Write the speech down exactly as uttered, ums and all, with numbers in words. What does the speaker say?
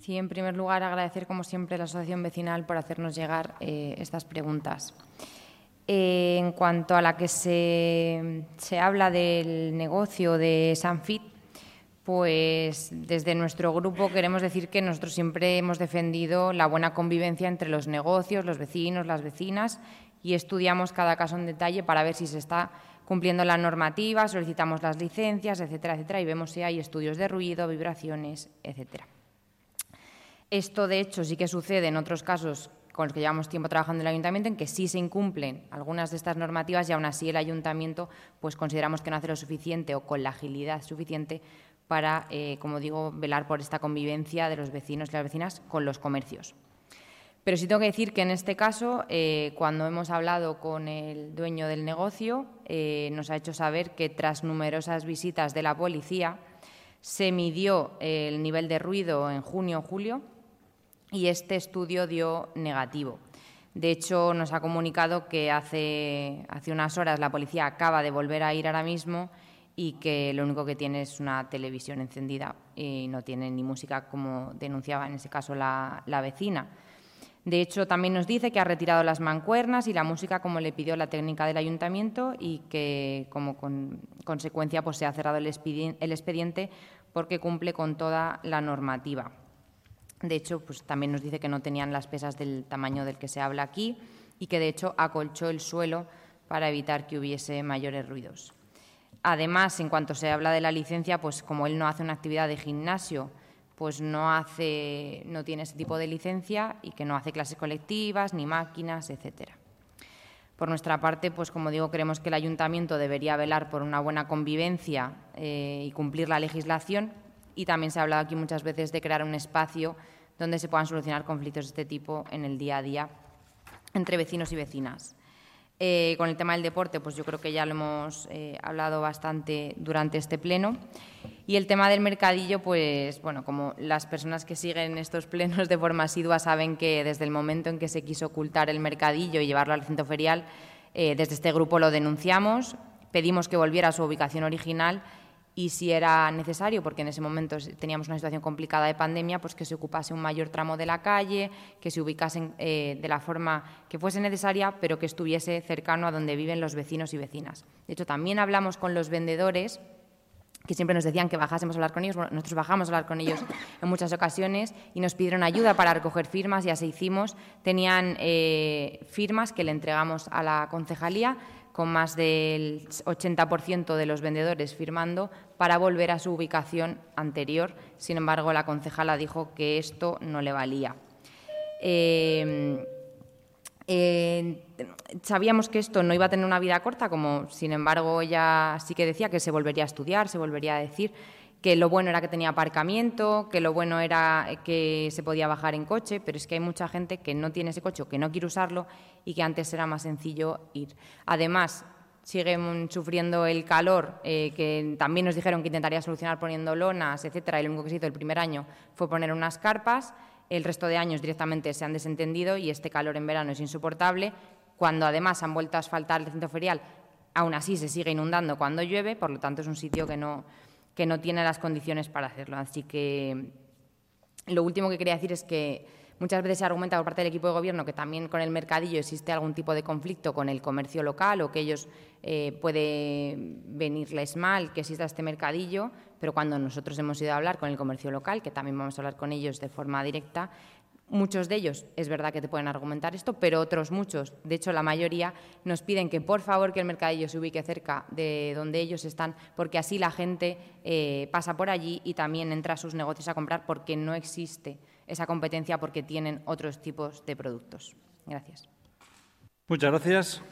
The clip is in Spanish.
Sí, en primer lugar, agradecer, como siempre, a la Asociación Vecinal por hacernos llegar eh, estas preguntas. Eh, en cuanto a la que se, se habla del negocio de Sanfit, pues desde nuestro grupo queremos decir que nosotros siempre hemos defendido la buena convivencia entre los negocios, los vecinos, las vecinas, y estudiamos cada caso en detalle para ver si se está cumpliendo la normativa, solicitamos las licencias, etcétera, etcétera, y vemos si hay estudios de ruido, vibraciones, etcétera. Esto, de hecho, sí que sucede en otros casos con los que llevamos tiempo trabajando en el Ayuntamiento, en que sí se incumplen algunas de estas normativas y aún así el Ayuntamiento pues consideramos que no hace lo suficiente o con la agilidad suficiente para, eh, como digo, velar por esta convivencia de los vecinos y las vecinas con los comercios. Pero sí tengo que decir que en este caso, eh, cuando hemos hablado con el dueño del negocio, eh, nos ha hecho saber que tras numerosas visitas de la policía se midió el nivel de ruido en junio o julio y este estudio dio negativo. De hecho, nos ha comunicado que hace, hace unas horas la policía acaba de volver a ir ahora mismo y que lo único que tiene es una televisión encendida y no tiene ni música, como denunciaba en ese caso la, la vecina. De hecho, también nos dice que ha retirado las mancuernas y la música como le pidió la técnica del Ayuntamiento y que, como con, consecuencia, pues, se ha cerrado el expediente, el expediente porque cumple con toda la normativa. De hecho, pues, también nos dice que no tenían las pesas del tamaño del que se habla aquí y que, de hecho, acolchó el suelo para evitar que hubiese mayores ruidos. Además, en cuanto se habla de la licencia, pues como él no hace una actividad de gimnasio, pues no, hace, no tiene ese tipo de licencia y que no hace clases colectivas, ni máquinas, etcétera. Por nuestra parte, pues como digo, creemos que el Ayuntamiento debería velar por una buena convivencia eh, y cumplir la legislación, y también se ha hablado aquí muchas veces de crear un espacio donde se puedan solucionar conflictos de este tipo en el día a día entre vecinos y vecinas. Eh, con el tema del deporte, pues yo creo que ya lo hemos eh, hablado bastante durante este pleno. Y el tema del mercadillo, pues bueno, como las personas que siguen estos plenos de forma asidua saben que desde el momento en que se quiso ocultar el mercadillo y llevarlo al recinto ferial, eh, desde este grupo lo denunciamos, pedimos que volviera a su ubicación original y si era necesario, porque en ese momento teníamos una situación complicada de pandemia, pues que se ocupase un mayor tramo de la calle, que se ubicasen eh, de la forma que fuese necesaria, pero que estuviese cercano a donde viven los vecinos y vecinas. De hecho, también hablamos con los vendedores, que siempre nos decían que bajásemos a hablar con ellos. Bueno, nosotros bajamos a hablar con ellos en muchas ocasiones y nos pidieron ayuda para recoger firmas, y así hicimos. Tenían eh, firmas que le entregamos a la concejalía, con más del ochenta por ciento de los vendedores firmando para volver a su ubicación anterior. Sin embargo, la concejala dijo que esto no le valía. Eh, eh, sabíamos que esto no iba a tener una vida corta, como sin embargo ella sí que decía que se volvería a estudiar, se volvería a decir que lo bueno era que tenía aparcamiento, que lo bueno era que se podía bajar en coche, pero es que hay mucha gente que no tiene ese coche o que no quiere usarlo y que antes era más sencillo ir. Además, siguen sufriendo el calor, eh, que también nos dijeron que intentaría solucionar poniendo lonas, etcétera, y lo único que se hizo el primer año fue poner unas carpas. El resto de años directamente se han desentendido y este calor en verano es insoportable. Cuando además han vuelto a asfaltar el recinto ferial, aún así se sigue inundando cuando llueve, por lo tanto es un sitio que no... que no tiene las condiciones para hacerlo. Así que lo último que quería decir es que muchas veces se argumenta por parte del equipo de gobierno que también con el mercadillo existe algún tipo de conflicto con el comercio local o que ellos eh, puede venirles mal que exista este mercadillo, pero cuando nosotros hemos ido a hablar con el comercio local, que también vamos a hablar con ellos de forma directa, muchos de ellos es verdad que te pueden argumentar esto, pero otros muchos, de hecho la mayoría, nos piden que por favor que el mercadillo se ubique cerca de donde ellos están, porque así la gente eh, pasa por allí y también entra a sus negocios a comprar, porque no existe esa competencia, porque tienen otros tipos de productos. Gracias. Muchas gracias.